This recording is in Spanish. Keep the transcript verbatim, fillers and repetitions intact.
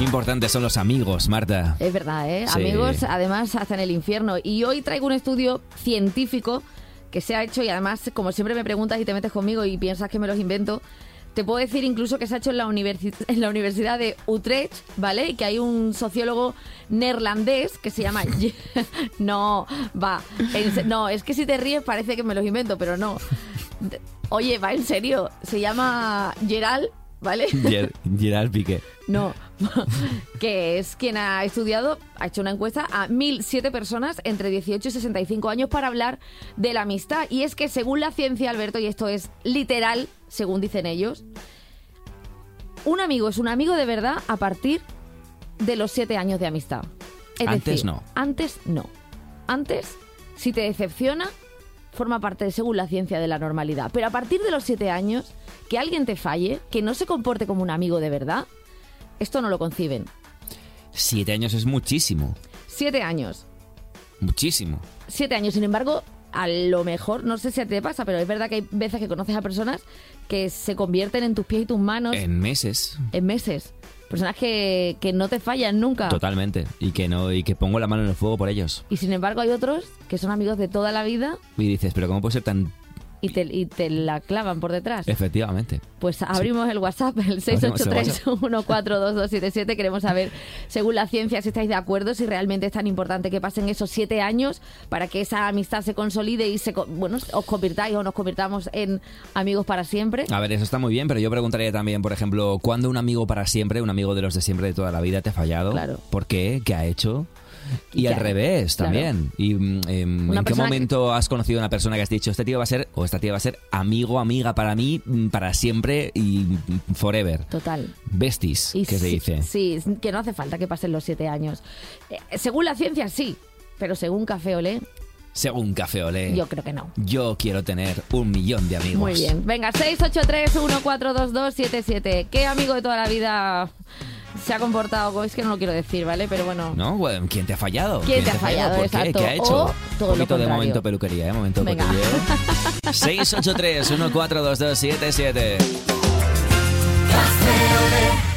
Qué importantes son los amigos, Marta. Es verdad, ¿eh? Sí. Amigos, además, hasta en el infierno. Y hoy traigo un estudio científico que se ha hecho y además, como siempre me preguntas y te metes conmigo y piensas que me los invento, te puedo decir incluso que se ha hecho en la, universi- en la Universidad de Utrecht, ¿vale? Y que hay un sociólogo neerlandés que se llama... no, va. En se- no, es que si te ríes parece que me los invento, pero no. Oye, va, en serio. Se llama Gerald, ¿vale? Ger- Gerard Piqué. No, que es quien ha estudiado, ha hecho una encuesta a mil siete personas entre dieciocho y sesenta y cinco años para hablar de la amistad. Y es que según la ciencia, Alberto, y esto es literal, según dicen ellos, un amigo es un amigo de verdad a partir de los siete años de amistad. Es Antes decir, no. Antes no. Antes, si te decepciona, forma parte, según la ciencia, de la normalidad. Pero a partir de los siete años, que alguien te falle, que no se comporte como un amigo de verdad, esto no lo conciben. Siete años es muchísimo. Siete años. Muchísimo. Siete años. Sin embargo, a lo mejor, no sé si a ti te pasa, pero es verdad que hay veces que conoces a personas que se convierten en tus pies y tus manos En meses. en meses. Personas que, que no te fallan nunca. Totalmente. Y que no, y que pongo la mano en el fuego por ellos. Y sin embargo hay otros que son amigos de toda la vida Y dices, pero ¿cómo puede ser tan...? y te, y te la clavan por detrás. Efectivamente. Pues abrimos el WhatsApp, el seis ocho tres, uno cuatro dos dos siete siete. Queremos saber, según la ciencia, si estáis de acuerdo, si realmente es tan importante que pasen esos siete años para que esa amistad se consolide y se, co- bueno, os convirtáis o nos convirtamos en amigos para siempre. A ver, eso está muy bien, pero yo preguntaría también, por ejemplo, ¿cuándo un amigo para siempre, un amigo de los de siempre de toda la vida te ha fallado? Claro. ¿Por qué? ¿Qué ha hecho? Y, Y al que- revés claro. también. Y mm, em, Una ¿en qué persona momento has conocido a una persona que has dicho, este tío va a ser, o esta tía va a ser amigo, amiga para mí, mm, para siempre y mm, forever? Total. Besties, Y que se sí, dice. Sí, que no hace falta que pasen los siete años. Eh, según la ciencia, sí. Pero según Café Olé, Según Café Olé. yo creo que no. Yo quiero tener un millón de amigos. Muy bien. Venga, seis ocho tres, uno cuatro dos dos siete siete. ¿Qué amigo de toda la vida se ha comportado? Es que no lo quiero decir, ¿vale? Pero bueno. ¿No? Bueno, ¿quién te ha fallado? ¿Quién te ha fallado? ¿Por qué? Exacto. ¿Qué ha hecho? O todo Un lo poquito de contrario. momento peluquería, ¿eh? Momento Venga. cotilleo. seis ocho tres, uno cuatro dos dos siete siete. Café Olé.